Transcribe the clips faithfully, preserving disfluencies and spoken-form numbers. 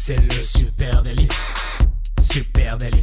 C'est le super délit. Super délit.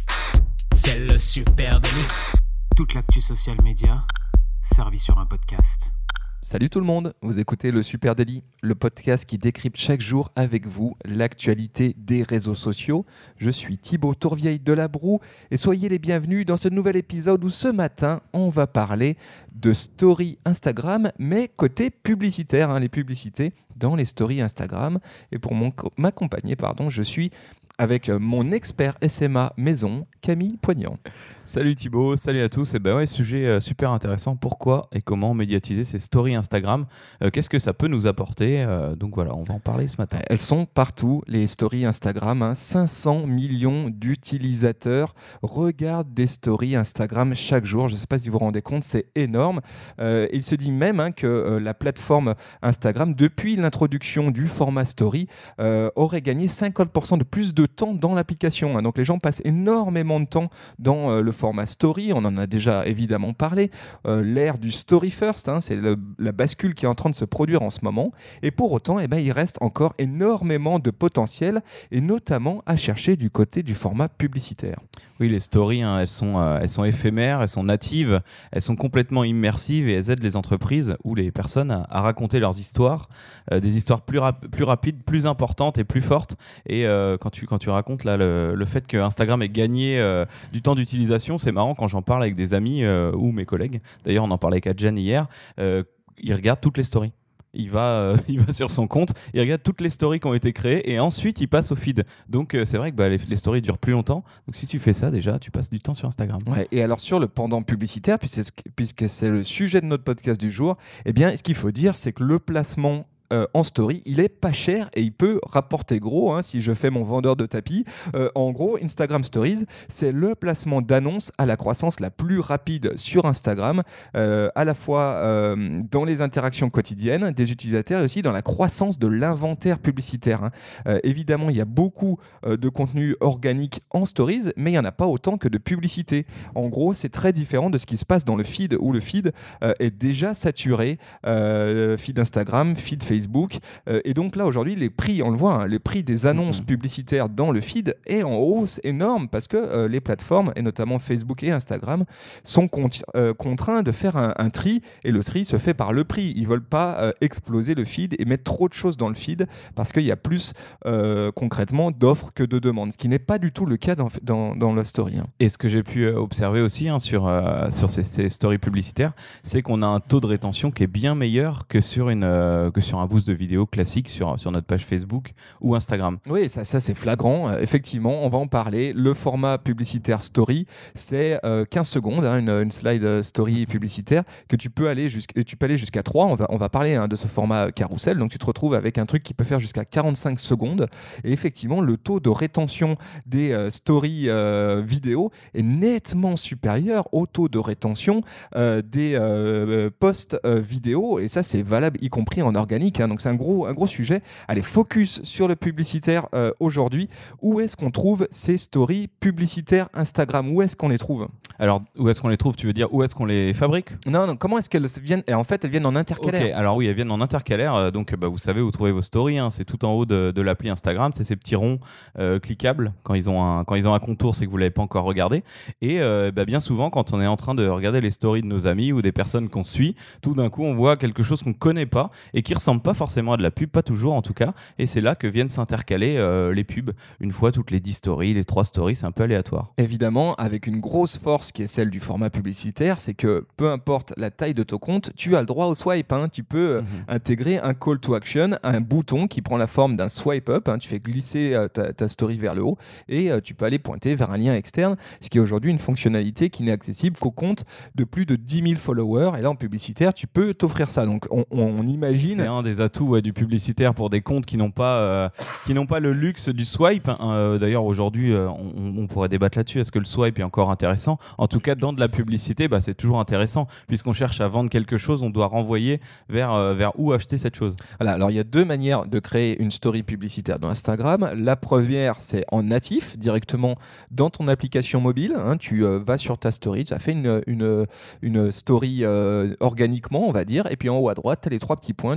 C'est le super délit. Toute l'actu social média servie sur un podcast. Salut tout le monde, vous écoutez le Super Daily, le podcast qui décrypte chaque jour avec vous l'actualité des réseaux sociaux. Je suis Thibaut Tourvieille de La Broue et soyez les bienvenus dans ce nouvel épisode où ce matin on va parler de story Instagram, mais côté publicitaire, hein, les publicités dans les stories Instagram. Et pour mon, m'accompagner, pardon, je suis avec mon expert S M A maison, Camille Poignant. Salut Thibaut, salut à tous. Et ben ouais, sujet euh, super intéressant. Pourquoi et comment médiatiser ces stories Instagram euh, Qu'est-ce que ça peut nous apporter euh, Donc voilà, on va en parler ce matin. Elles sont partout, les stories Instagram. Hein. cinq cents millions d'utilisateurs regardent des stories Instagram chaque jour. Je ne sais pas si vous vous rendez compte, c'est énorme. Euh, il se dit même hein, que euh, la plateforme Instagram, depuis l'introduction du format story, euh, aurait gagné cinquante pour cent de plus de temps dans l'application. Hein. Donc les gens passent énormément de temps dans euh, le format story. On en a déjà évidemment parlé. Euh, l'ère du story first, hein, c'est le, la bascule qui est en train de se produire en ce moment. Et pour autant, eh ben, il reste encore énormément de potentiel, et notamment à chercher du côté du format publicitaire. Oui, les stories, hein, elles sont, euh, elles sont éphémères, elles sont natives, elles sont complètement immersives et elles aident les entreprises ou les personnes à, à raconter leurs histoires, euh, des histoires plus, rap- plus rapides, plus importantes et plus fortes. Et euh, quand, tu, quand tu racontes là, le, le fait que Instagram ait gagné euh, du temps d'utilisation, c'est marrant quand j'en parle avec des amis euh, ou mes collègues. D'ailleurs, on en parlait avec Adjan hier, euh, ils regardent toutes les stories. Il va, euh, il va sur son compte, il regarde toutes les stories qui ont été créées et ensuite il passe au feed. Donc euh, c'est vrai que bah, les, les stories durent plus longtemps. Donc si tu fais ça déjà, tu passes du temps sur Instagram. Ouais, et alors sur le pendant publicitaire, puisque, puisque c'est le sujet de notre podcast du jour, eh bien ce qu'il faut dire, c'est que le placement Euh, en story, il est pas cher et il peut rapporter gros, hein, si je fais mon vendeur de tapis. Euh, en gros, Instagram Stories, c'est le placement d'annonces à la croissance la plus rapide sur Instagram, euh, à la fois euh, dans les interactions quotidiennes des utilisateurs et aussi dans la croissance de l'inventaire publicitaire. Hein. Euh, évidemment, il y a beaucoup euh, de contenu organique en Stories, mais il n'y en a pas autant que de publicité. En gros, c'est très différent de ce qui se passe dans le feed, où le feed euh, est déjà saturé, euh, feed Instagram, feed Facebook, Facebook. Euh, et donc là, aujourd'hui, les prix, on le voit, hein, les prix des annonces mmh. publicitaires dans le feed est en hausse énorme parce que euh, les plateformes, et notamment Facebook et Instagram, sont cont- euh, contraints de faire un, un tri, et le tri se fait par le prix. Ils ne veulent pas euh, exploser le feed et mettre trop de choses dans le feed parce qu'il y a plus, euh, concrètement, d'offres que de demandes, ce qui n'est pas du tout le cas dans, dans, dans la story. Hein. Et ce que j'ai pu observer aussi hein, sur, euh, sur ces, ces stories publicitaires, c'est qu'on a un taux de rétention qui est bien meilleur que sur, une, euh, que sur un boost de vidéos classique sur, sur notre page Facebook ou Instagram. Oui, ça, ça c'est flagrant. Euh, effectivement, on va en parler. Le format publicitaire story, c'est euh, quinze secondes, hein, une, une slide story publicitaire que tu peux aller, jusqu', tu peux aller jusqu'à trois. On va, on va parler hein, de ce format carousel. Donc, tu te retrouves avec un truc qui peut faire jusqu'à quarante-cinq secondes. Et effectivement, le taux de rétention des euh, stories euh, vidéo est nettement supérieur au taux de rétention euh, des euh, posts euh, vidéo. Et ça, c'est valable y compris en organique. Hein. Donc, c'est un gros, un gros sujet. Allez, focus sur le publicitaire euh, aujourd'hui. Où est-ce qu'on trouve ces stories publicitaires Instagram ? Où est-ce qu'on les trouve ? Alors, où est-ce qu'on les trouve ? Tu veux dire où est-ce qu'on les fabrique ? Non, non, comment est-ce qu'elles viennent ? Et en fait, elles viennent en intercalaire. Ok, alors oui, elles viennent en intercalaire. Donc, bah, vous savez où trouver vos stories. Hein. C'est tout en haut de, de l'appli Instagram. C'est ces petits ronds euh, cliquables. Quand ils, ont un, quand ils ont un contour, c'est que vous ne l'avez pas encore regardé. Et euh, bah, bien souvent, quand on est en train de regarder les stories de nos amis ou des personnes qu'on suit, tout d'un coup, on voit quelque chose qu'on ne connaît pas et qui ne ressemble pas forcément à de la pub, pas toujours en tout cas. Et c'est là que viennent s'intercaler euh, les pubs. Une fois toutes les dix stories, les trois stories, c'est un peu aléatoire. Évidemment, avec une grosse force qui est celle du format publicitaire, c'est que peu importe la taille de ton compte, tu as le droit au swipe. Hein. Tu peux mmh. intégrer un call to action, un bouton qui prend la forme d'un swipe up. Hein. Tu fais glisser euh, ta, ta story vers le haut et euh, tu peux aller pointer vers un lien externe, ce qui est aujourd'hui une fonctionnalité qui n'est accessible qu'au compte de plus de dix mille followers. Et là, en publicitaire, tu peux t'offrir ça. Donc, on, on imagine... C'est un des atouts ouais, du publicitaire pour des comptes qui n'ont pas, euh, qui n'ont pas le luxe du swipe. Euh, d'ailleurs, aujourd'hui, euh, on, on pourrait débattre là-dessus. Est-ce que le swipe est encore intéressant ? En tout cas, dans de la publicité, bah, c'est toujours intéressant. Puisqu'on cherche à vendre quelque chose, on doit renvoyer vers, euh, vers où acheter cette chose. Voilà, alors, il y a deux manières de créer une story publicitaire dans Instagram. La première, c'est en natif, directement dans ton application mobile. Hein, tu euh, vas sur ta story, tu as fait une, une, une story euh, organiquement, on va dire. Et puis, en haut à droite, tu as les trois petits points. Tu cliques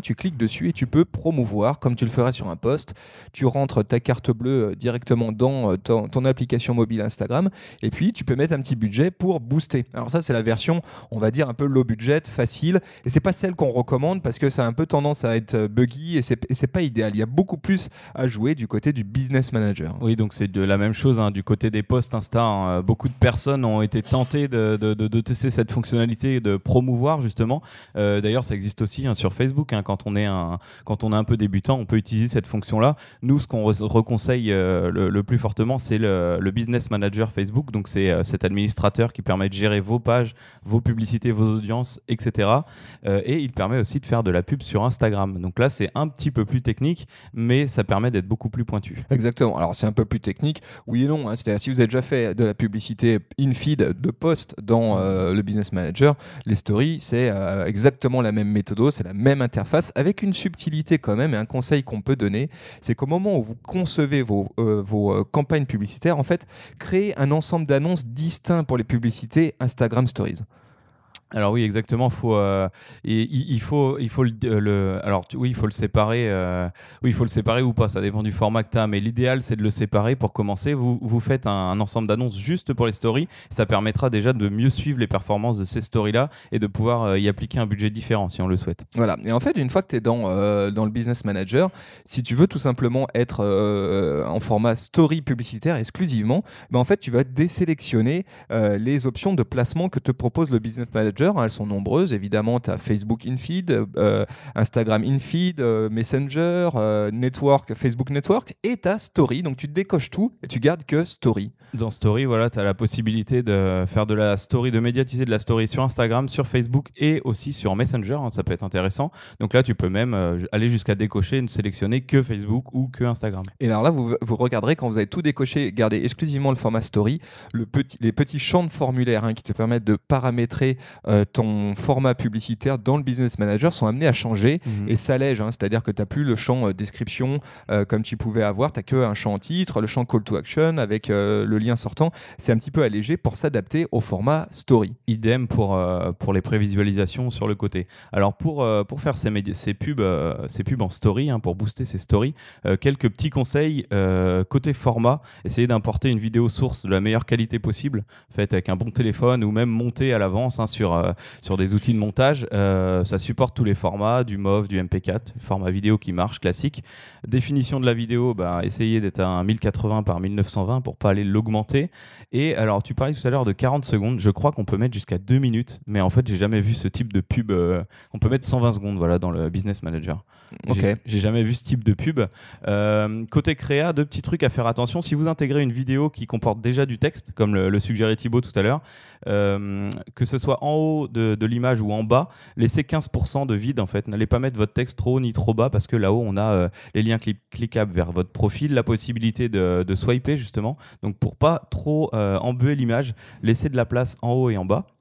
dessus et tu peux promouvoir comme tu le ferais sur un post. Tu rentres ta carte bleue directement dans ton, ton application mobile Instagram et puis tu peux mettre un petit budget pour booster. Alors ça, c'est la version, on va dire, un peu low budget, facile, et c'est pas celle qu'on recommande parce que ça a un peu tendance à être buggy et c'est, et c'est pas idéal. Il y a beaucoup plus à jouer du côté du business manager. Oui, donc c'est de la même chose hein, du côté des posts Insta. Hein, beaucoup de personnes ont été tentées de, de, de, de tester cette fonctionnalité, de promouvoir justement. Euh, d'ailleurs, ça existe aussi hein, sur Facebook. Hein, quand on est un, quand on est un peu débutant, on peut utiliser cette fonction-là. Nous, ce qu'on re- reconseille euh, le, le plus fortement, c'est le, le business manager Facebook. Donc c'est euh, cet administrateur qui permet de gérer vos pages, vos publicités, vos audiences, et cetera. Euh, et il permet aussi de faire de la pub sur Instagram. Donc là, c'est un petit peu plus technique, mais ça permet d'être beaucoup plus pointu. Exactement. Alors c'est un peu plus technique, oui et non. Hein. C'est-à-dire si vous avez déjà fait de la publicité in-feed de post dans euh, le Business Manager, les stories, c'est euh, exactement la même méthode, c'est la même interface, avec une subtilité quand même et un conseil qu'on peut donner, c'est qu'au moment où vous concevez vos, euh, vos euh, campagnes publicitaires, en fait, créez un ensemble d'annonces distincts pour les publicités Instagram Stories. Alors oui, exactement. Faut, euh, et, il faut, il faut le, le alors tu, oui, il faut le séparer. Euh, oui, il faut le séparer ou pas. Ça dépend du format que tu as. Mais l'idéal, c'est de le séparer pour commencer. Vous, vous faites un, un ensemble d'annonces juste pour les stories. Ça permettra déjà de mieux suivre les performances de ces stories-là et de pouvoir euh, y appliquer un budget différent si on le souhaite. Voilà. Et en fait, une fois que tu es dans, euh, dans le Business Manager, si tu veux tout simplement être euh, en format story publicitaire exclusivement, ben en fait, tu vas désélectionner euh, les options de placement que te propose le Business Manager. Elles sont nombreuses, évidemment, tu as Facebook InFeed, euh, Instagram InFeed, euh, Messenger, euh, Network, Facebook Network, et tu as Story. Donc tu décoches tout et tu gardes que Story. Dans Story, voilà, tu as la possibilité de faire de la story, de médiatiser de la story sur Instagram, sur Facebook et aussi sur Messenger. Hein, ça peut être intéressant. Donc là, tu peux même euh, aller jusqu'à décocher, ne sélectionner que Facebook ou que Instagram. Et alors là, vous, vous regarderez, quand vous avez tout décoché, gardez exclusivement le format Story, le petit, les petits champs de formulaire hein, qui te permettent de paramétrer euh, ton format publicitaire dans le Business Manager sont amenés à changer mmh. et s'allègent. Hein, c'est-à-dire que tu n'as plus le champ euh, description euh, comme tu pouvais avoir, tu n'as qu'un champ titre, le champ call to action avec euh, le lien sortant. C'est un petit peu allégé pour s'adapter au format Story. Idem pour, euh, pour les prévisualisations sur le côté. Alors pour, euh, pour faire ces, médi- ces, pubs, euh, ces pubs en story, hein, pour booster ces stories, euh, quelques petits conseils euh, côté format. Essayez d'importer une vidéo source de la meilleure qualité possible, faite avec un bon téléphone ou même montée à l'avance hein, sur, euh, sur des outils de montage. Euh, ça supporte tous les formats, du M O V, du M P quatre, format vidéo qui marche, classique. Définition de la vidéo, bah, essayez d'être à un mille quatre-vingts par mille neuf cent vingt pour ne pas aller l'augmenter. Et alors, tu parlais tout à l'heure de quarante secondes. Je crois qu'on peut mettre jusqu'à deux minutes, mais en fait, j'ai jamais vu ce type de pub. Euh, on peut mettre cent vingt secondes voilà, dans le Business Manager. Okay. J'ai, j'ai jamais vu ce type de pub. Euh, côté créa, deux petits trucs à faire attention. Si vous intégrez une vidéo qui comporte déjà du texte, comme le, le suggérait Thibaut tout à l'heure, euh, que ce soit en haut de, de l'image ou en bas, laissez quinze pour cent de vide en fait. N'allez pas mettre votre texte trop haut ni trop bas parce que là-haut, on a euh, les liens cli- cliquables vers votre profil, la possibilité de, de swiper justement. Donc pour pas trop euh, embuer l'image, laissez de la place en haut et en bas.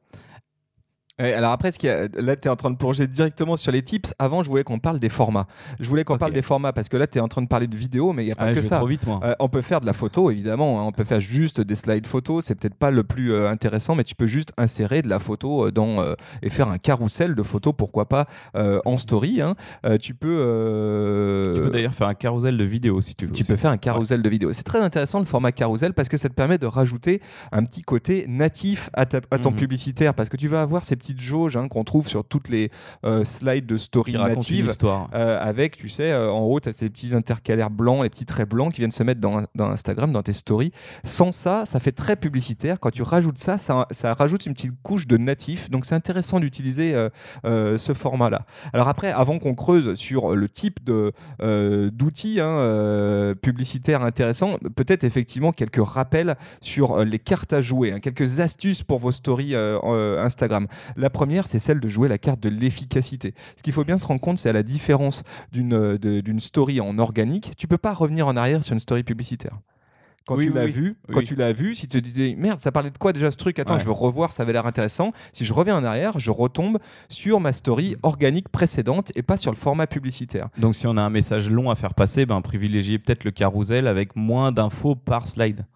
Alors après, ce qui a, là, tu es en train de plonger directement sur les tips. Avant, je voulais qu'on parle des formats. Je voulais qu'on okay. parle des formats parce que là, tu es en train de parler de vidéo, mais il n'y a pas ah, que je ça. Trop vite, moi. Euh, on peut faire de la photo, évidemment. Hein. On peut faire juste des slides photos. C'est peut-être pas le plus euh, intéressant, mais tu peux juste insérer de la photo dans, euh, et faire un carrousel de photos, pourquoi pas, euh, en story. Hein. Euh, tu peux... Euh... Tu peux d'ailleurs faire un carrousel de vidéos si tu veux. Tu aussi. peux faire un carrousel ouais. de vidéos. C'est très intéressant le format carrousel parce que ça te permet de rajouter un petit côté natif à, ta, à ton mm-hmm. publicitaire parce que tu vas avoir ces petites jauges hein, qu'on trouve sur toutes les euh, slides de story natives euh, avec, tu sais, euh, en haut, tu as ces petits intercalaires blancs, les petits traits blancs qui viennent se mettre dans, dans Instagram, dans tes stories. Sans ça, ça fait très publicitaire. Quand tu rajoutes ça, ça, ça rajoute une petite couche de natif. Donc, c'est intéressant d'utiliser euh, euh, ce format-là. Alors après, avant qu'on creuse sur le type de, euh, d'outils hein, euh, publicitaires intéressants, peut-être effectivement quelques rappels sur euh, les cartes à jouer, hein, quelques astuces pour vos stories euh, euh, Instagram. La première, c'est celle de jouer la carte de l'efficacité. Ce qu'il faut bien se rendre compte, c'est à la différence d'une, de, d'une story en organique, tu ne peux pas revenir en arrière sur une story publicitaire. Quand, oui, tu oui, l'as oui. vu, oui. quand tu l'as vu, si tu te disais merde, ça parlait de quoi déjà ce truc? Attends, ouais. je veux revoir, ça avait l'air intéressant. Si je reviens en arrière, je retombe sur ma story organique précédente et pas sur le format publicitaire. Donc, si on a un message long à faire passer, ben, privilégiez peut-être le carrousel avec moins d'infos par slide.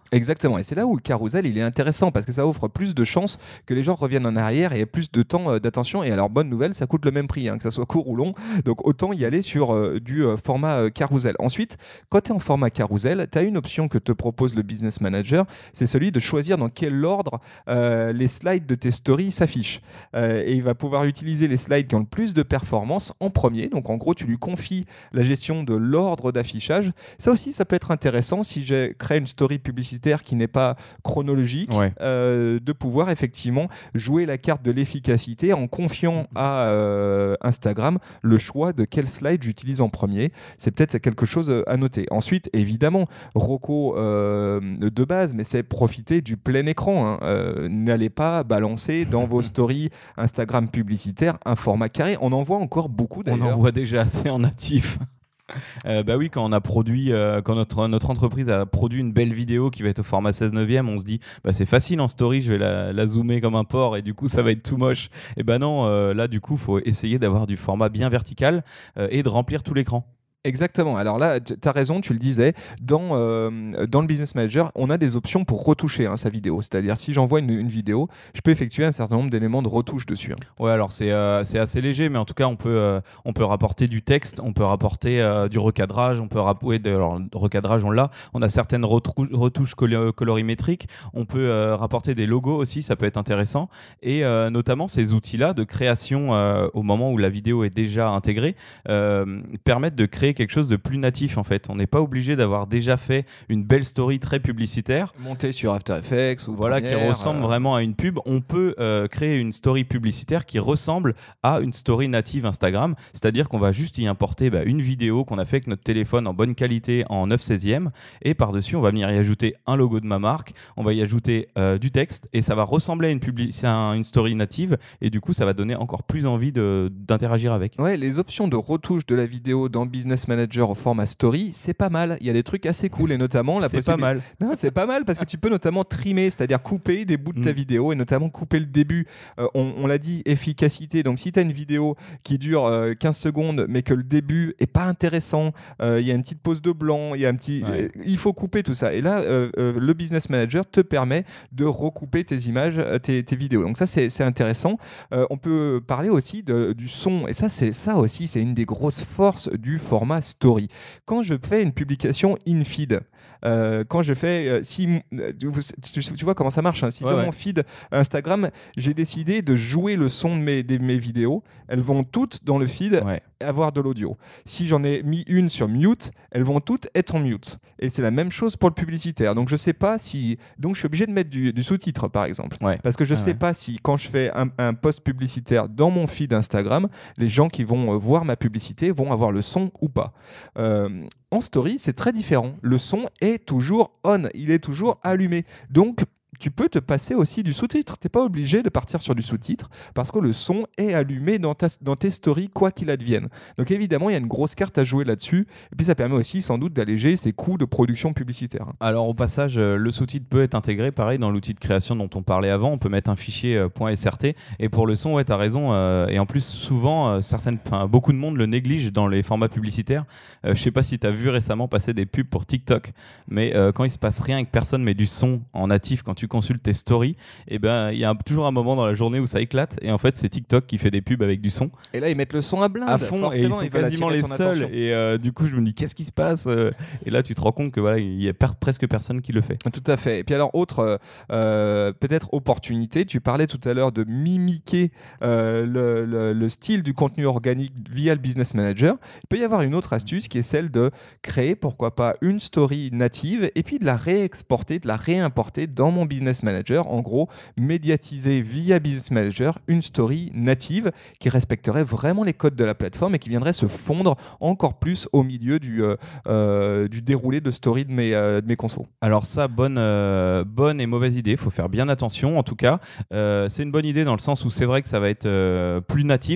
Exactement, et c'est là où le carousel il est intéressant parce que ça offre plus de chances que les gens reviennent en arrière et aient plus de temps euh, d'attention. Et alors, bonne nouvelle, ça coûte le même prix, hein, que ça soit court ou long, donc autant y aller sur euh, du euh, format euh, carousel. Ensuite, quand tu es en format carousel, tu as une option que te propose le Business Manager, c'est celui de choisir dans quel ordre euh, les slides de tes stories s'affichent. Euh, et il va pouvoir utiliser les slides qui ont le plus de performance en premier. Donc en gros, tu lui confies la gestion de l'ordre d'affichage. Ça aussi, ça peut être intéressant si j'ai créé une story publicitaire qui n'est pas chronologique, Ouais. euh, de pouvoir effectivement jouer la carte de l'efficacité en confiant à euh, Instagram le choix de quel slide j'utilise en premier. C'est peut-être quelque chose à noter. Ensuite, évidemment, Rocco euh, de base, mais c'est profiter du plein écran. Hein. Euh, n'allez pas balancer dans vos stories Instagram publicitaires un format carré. On en voit encore beaucoup On d'ailleurs. en voit déjà assez en natif. Euh, bah oui, quand on a produit, euh, quand notre, notre entreprise a produit une belle vidéo qui va être au format seize neuvième, on se dit bah c'est facile en story, je vais la, la zoomer comme un porc et du coup ça va être tout moche. Et bah non, euh, là du coup faut essayer d'avoir du format bien vertical euh, et de remplir tout l'écran. Exactement. Alors là, tu as raison, tu le disais, dans, euh, dans le Business Manager, on a des options pour retoucher hein, sa vidéo. C'est-à-dire, si j'envoie une, une vidéo, je peux effectuer un certain nombre d'éléments de retouche dessus. Hein. Ouais, alors c'est euh, c'est assez léger, mais en tout cas, on peut, euh, on peut rapporter du texte, on peut rapporter euh, du recadrage, on peut rap- ouais, de, alors, recadrage, on l'a. On a certaines retrou- retouches colo- colorimétriques, on peut euh, rapporter des logos aussi, ça peut être intéressant. Et euh, notamment, ces outils-là de création euh, au moment où la vidéo est déjà intégrée euh, permettent de créer quelque chose de plus natif en fait. On n'est pas obligé d'avoir déjà fait une belle story très publicitaire. Monter sur After Effects ou voilà, Premiere, qui ressemble euh... vraiment à une pub. On peut euh, créer une story publicitaire qui ressemble à une story native Instagram. C'est-à-dire qu'on va juste y importer bah, une vidéo qu'on a fait avec notre téléphone en bonne qualité en neuf seizième et par-dessus on va venir y ajouter un logo de ma marque, on va y ajouter euh, du texte et ça va ressembler à une, publi- à un, une story native et du coup ça va donner encore plus envie de, d'interagir avec. Ouais, les options de retouche de la vidéo dans Business Manager au format story, c'est pas mal. Il y a des trucs assez cool et notamment la c'est possibilité... pas mal. Non, c'est pas mal parce que tu peux notamment trimer, c'est-à-dire couper des bouts de ta Mm. vidéo et notamment couper le début. Euh, on on l'a dit, efficacité. Donc si tu as une vidéo qui dure euh, quinze secondes mais que le début est pas intéressant, euh, il y a une petite pause de blanc, il y a un petit... Ouais. euh, il faut couper tout ça. Et là, euh, euh, le Business Manager te permet de recouper tes images, euh, tes, tes vidéos. Donc ça, c'est c'est intéressant. Euh, on peut parler aussi de, du son. Et ça, c'est ça aussi, c'est une des grosses forces du format story. Quand je fais une publication in-feed, euh, quand je fais... euh, si, euh, tu, tu vois comment ça marche, hein. Si Ouais, dans ouais. mon feed Instagram, j'ai décidé de jouer le son de mes, de mes vidéos, elles vont toutes dans le feed Ouais. avoir de l'audio. Si j'en ai mis une sur mute, elles vont toutes être en mute. Et c'est la même chose pour le publicitaire. Donc je sais pas si... Donc je suis obligé de mettre du, du sous-titre, par exemple. Ouais. Parce que je Ah sais ouais. pas si, quand je fais un, un post publicitaire dans mon feed Instagram, les gens qui vont euh, voir ma publicité vont avoir le son ou pas. Euh, en story, c'est très différent. Le son est toujours on, il est toujours allumé. Donc, tu peux te passer aussi du sous-titre. Tu n'es pas obligé de partir sur du sous-titre parce que le son est allumé dans, ta, dans tes stories, quoi qu'il advienne. Donc évidemment, il y a une grosse carte à jouer là-dessus. Et puis ça permet aussi sans doute d'alléger ses coûts de production publicitaire. Alors au passage, euh, le sous-titre peut être intégré, pareil, dans l'outil de création dont on parlait avant. On peut mettre un fichier euh, .srt. Et pour le son, ouais, t'as raison. euh, et en plus, souvent, euh, certaines, beaucoup de monde le néglige dans les formats publicitaires. Euh, je sais pas si t'as vu récemment passer des pubs pour TikTok, mais euh, quand il se passe rien et que personne met du son en natif quand tu consultes tes stories, et ben il y a un- toujours un moment dans la journée où ça éclate. Et en fait, c'est TikTok qui fait des pubs avec du son Et là, ils mettent le son à blinde. à fond et ils Forcément, sont ils veulent quasiment attirer les ton seuls. attention. Et euh, du coup, je me dis qu'est-ce qui se passe euh, Et là, tu te rends compte que voilà, il y a per- presque personne qui le fait. Tout à fait. Et puis alors, autre euh, euh, peut-être opportunité, tu parlais tout à l'heure de mimiquer euh, le, le- le style du contenu organique via le Business Manager. Il peut y avoir une autre astuce qui est celle de créer, pourquoi pas, une story native et puis de la réexporter, de la réimporter dans mon Business Manager. En gros, médiatiser via Business Manager une story native qui respecterait vraiment les codes de la plateforme et qui viendrait se fondre encore plus au milieu du, euh, euh, du déroulé de story de mes, euh, de mes consos. Alors ça, bonne, euh, bonne et mauvaise idée, il faut faire bien attention en tout cas. Euh, c'est une bonne idée dans le sens où c'est vrai que ça va être euh, plus natif.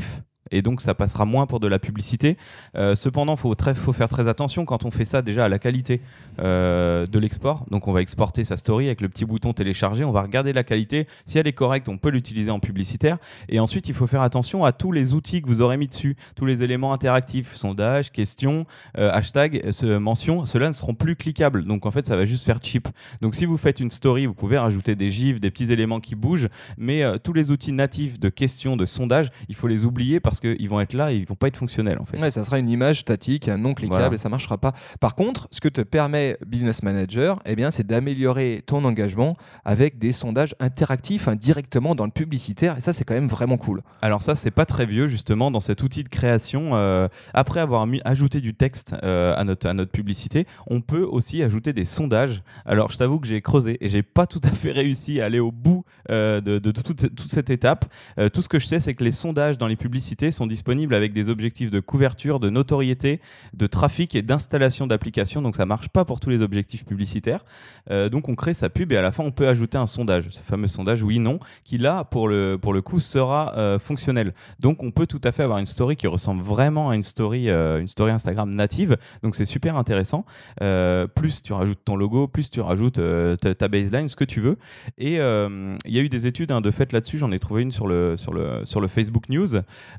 et donc ça passera moins pour de la publicité. Euh, cependant, faut très, faut faire très attention quand on fait ça déjà à la qualité euh, de l'export. Donc on va exporter sa story avec le petit bouton télécharger, on va regarder la qualité. Si elle est correcte, on peut l'utiliser en publicitaire. Et ensuite, il faut faire attention à tous les outils que vous aurez mis dessus, tous les éléments interactifs, sondages, questions, euh, hashtags, ce, mentions. Ceux-là ne seront plus cliquables. Donc en fait, ça va juste faire cheap. Donc si vous faites une story, vous pouvez rajouter des gifs, des petits éléments qui bougent, mais euh, tous les outils natifs de questions, de sondage, il faut les oublier parce qu'ils vont être là et ils vont pas être fonctionnels en fait. Ouais, ça sera une image statique, non cliquable voilà. Et ça marchera pas. Par contre, ce que te permet Business Manager, eh bien, c'est d'améliorer ton engagement avec des sondages interactifs hein, directement dans le publicitaire et ça c'est quand même vraiment cool. Alors ça c'est pas très vieux justement dans cet outil de création. Euh, après avoir mis, ajouté du texte euh, à, notre, à notre publicité, on peut aussi ajouter des sondages. Alors je t'avoue que j'ai creusé et j'ai pas tout à fait réussi à aller au bout euh, de, de, de toute, toute cette étape. Euh, tout ce que je sais c'est que les sondages dans les publicités sont disponibles avec des objectifs de couverture, de notoriété, de trafic et d'installation d'applications. Donc ça marche pas pour tous les objectifs publicitaires. Euh, donc on crée sa pub et à la fin on peut ajouter un sondage, ce fameux sondage oui/non, qui là pour le, pour le coup sera euh, fonctionnel. Donc on peut tout à fait avoir une story qui ressemble vraiment à une story, euh, une story Instagram native. Donc c'est super intéressant. Euh, plus tu rajoutes ton logo, plus tu rajoutes euh, ta, ta baseline, ce que tu veux. Et il euh, y a eu des études hein, de fait là-dessus. J'en ai trouvé une sur le, sur le, sur le Facebook News.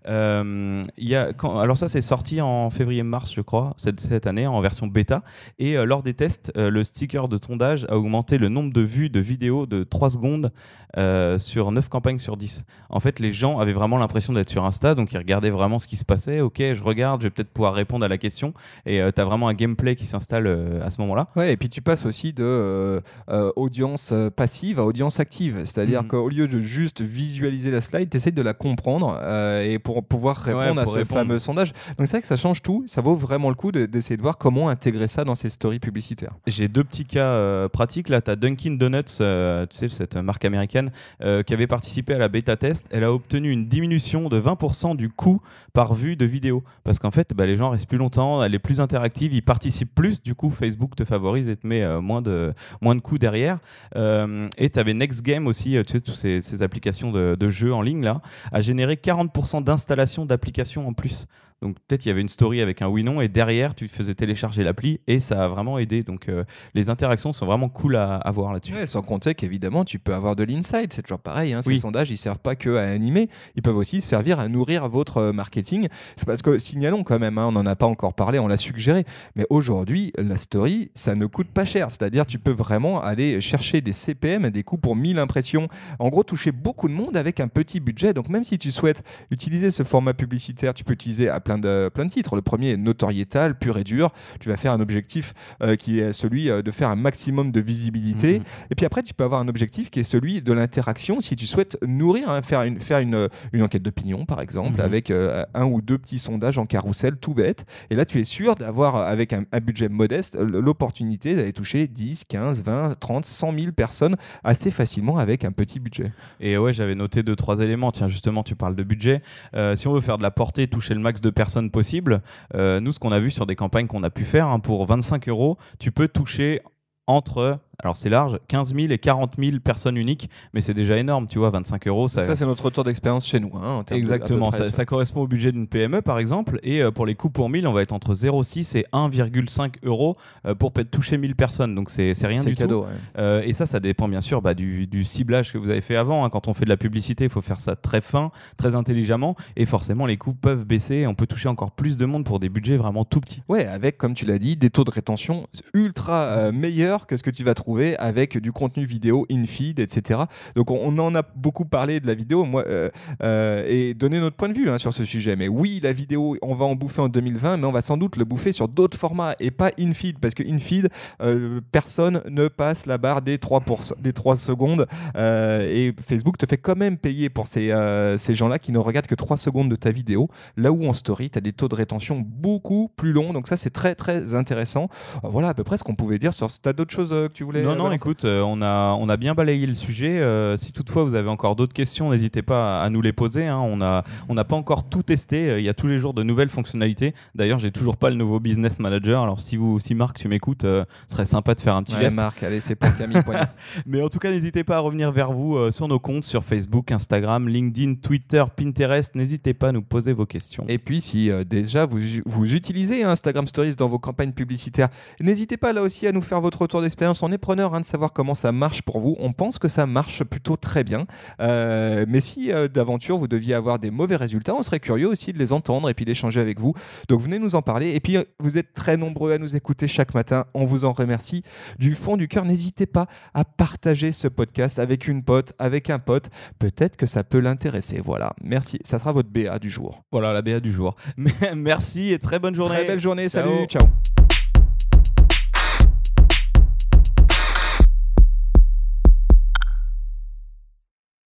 Euh, y a, quand, alors ça c'est sorti en février-mars je crois, cette, cette année en version bêta. Et euh, lors des tests, euh, le sticker de sondage a augmenté le nombre de vues de vidéos de trois secondes euh, sur neuf campagnes sur dix. En fait, les gens avaient vraiment l'impression d'être sur Insta, donc ils regardaient vraiment ce qui se passait. Ok, je regarde, je vais peut-être pouvoir répondre à la question. Et euh, tu as vraiment un gameplay qui s'installe euh, à ce moment-là. Ouais, et puis tu passes aussi de euh, euh, audience passive à audience active. C'est-à-dire mmh. qu'au lieu de juste visualiser la slide, tu essaies de la comprendre euh, et pour pouvoir répondre ouais, pour à ce répondre. fameux sondage. Donc c'est vrai que ça change tout. Ça vaut vraiment le coup de, d'essayer de voir comment intégrer ça dans ces stories publicitaires. J'ai deux petits cas euh, pratiques. Là, tu as Dunkin' Donuts, euh, tu sais, cette marque américaine, euh, qui avait participé à la bêta test. Elle a obtenu une diminution de vingt pour cent du coût par vue de vidéo. Parce qu'en fait, bah, les gens restent plus longtemps, elle est plus interactive, ils participent plus. Du coup, Facebook te favorise et te met euh, moins, de, moins de coûts derrière. Euh, et tu avais Next Game aussi, tu sais, toutes ces, ces applications de, de jeux en ligne, là, a généré quarante pour cent d'installation d'applications en plus. Donc peut-être il y avait une story avec un oui/non et derrière tu faisais télécharger l'appli et ça a vraiment aidé. Donc euh, les interactions sont vraiment cool à, à voir là-dessus. Ouais, sans compter qu'évidemment tu peux avoir de l'insight, c'est toujours pareil. Hein, ces oui. sondages ils servent pas que à animer, ils peuvent aussi servir à nourrir votre marketing. C'est parce que signalons quand même, hein, on n'en a pas encore parlé, on l'a suggéré, mais aujourd'hui la story ça ne coûte pas cher. C'est-à-dire tu peux vraiment aller chercher des C P M, des coûts pour mille impressions. En gros toucher beaucoup de monde avec un petit budget. Donc même si tu souhaites utiliser ce format publicitaire, tu peux utiliser à plein de, plein de titres. Le premier est notoriétal, pur et dur. Tu vas faire un objectif euh, qui est celui euh, de faire un maximum de visibilité. Mmh. Et puis après, tu peux avoir un objectif qui est celui de l'interaction. Si tu souhaites nourrir, hein, faire, une, faire une, une enquête d'opinion, par exemple, mmh. avec euh, un ou deux petits sondages en carrousel, tout bête. Et là, tu es sûr d'avoir, avec un, un budget modeste, l'opportunité d'aller toucher dix, quinze, vingt, trente, cent mille personnes assez facilement avec un petit budget. Et ouais, j'avais noté deux, trois éléments. Tiens, justement, tu parles de budget. Euh, si on veut faire de la portée, toucher le max de personnes possible, euh, nous, ce qu'on a vu sur des campagnes qu'on a pu faire, hein, pour vingt-cinq euros, tu peux toucher entre, alors c'est large, quinze mille et quarante mille personnes uniques, mais c'est déjà énorme, tu vois, vingt-cinq euros. Ça, ça c'est notre retour d'expérience chez nous. Hein, en termes exactement, de, près, ça, ça correspond au budget d'une P M E par exemple, et euh, pour les coûts pour mille, on va être entre zéro virgule six et un virgule cinq euros euh, pour peut-être toucher mille personnes, donc c'est, c'est rien c'est du cadeau, tout. Ouais. Euh, et ça, ça dépend bien sûr bah, du, du ciblage que vous avez fait avant. Hein. Quand on fait de la publicité, il faut faire ça très fin, très intelligemment, et forcément les coûts peuvent baisser, et on peut toucher encore plus de monde pour des budgets vraiment tout petits. Ouais, avec, comme tu l'as dit, des taux de rétention ultra euh, meilleurs que ce que tu vas trouver avec du contenu vidéo in-feed, et cetera. Donc on, on en a beaucoup parlé de la vidéo, moi, euh, euh, et donné notre point de vue hein, sur ce sujet. Mais oui, la vidéo, on va en bouffer en deux mille vingt, mais on va sans doute le bouffer sur d'autres formats et pas in-feed, parce que in-feed, euh, personne ne passe la barre des trois, pour cent, des trois secondes, euh, et Facebook te fait quand même payer pour ces, euh, ces gens-là qui ne regardent que trois secondes de ta vidéo, là où en story, tu as des taux de rétention beaucoup plus longs. Donc ça, c'est très, très intéressant. Voilà à peu près ce qu'on pouvait dire sur... Tu as d'autres choses euh, que tu voulais voulez Non, non, balancer écoute, euh, on, a, on a bien balayé le sujet. Euh, si toutefois vous avez encore d'autres questions, n'hésitez pas à, à nous les poser. Hein. On n'a on a pas encore tout testé. Il y a tous les jours de nouvelles fonctionnalités. D'ailleurs, j'ai toujours pas le nouveau Business Manager. Alors, si, vous, si Marc, tu m'écoutes, euh, ce serait sympa de faire un petit Ouais, geste. Marc, allez, c'est pour Camille Poignard. Mais en tout cas, n'hésitez pas à revenir vers vous euh, sur nos comptes, sur Facebook, Instagram, LinkedIn, Twitter, Pinterest. N'hésitez pas à nous poser vos questions. Et puis, si euh, déjà vous, vous utilisez Instagram Stories dans vos campagnes publicitaires, n'hésitez pas là aussi à nous faire votre retour d'expérience. On est preneur hein, de savoir comment ça marche pour vous. On pense que ça marche plutôt très bien. Euh, mais si euh, d'aventure vous deviez avoir des mauvais résultats, on serait curieux aussi de les entendre et puis d'échanger avec vous. Donc venez nous en parler. Et puis vous êtes très nombreux à nous écouter chaque matin. On vous en remercie du fond du cœur. N'hésitez pas à partager ce podcast avec une pote, avec un pote. Peut-être que ça peut l'intéresser. Voilà. Merci. Ça sera votre B A du jour. Voilà, la B A du jour. Merci et très bonne journée. Très belle journée. Ciao. Salut. Ciao.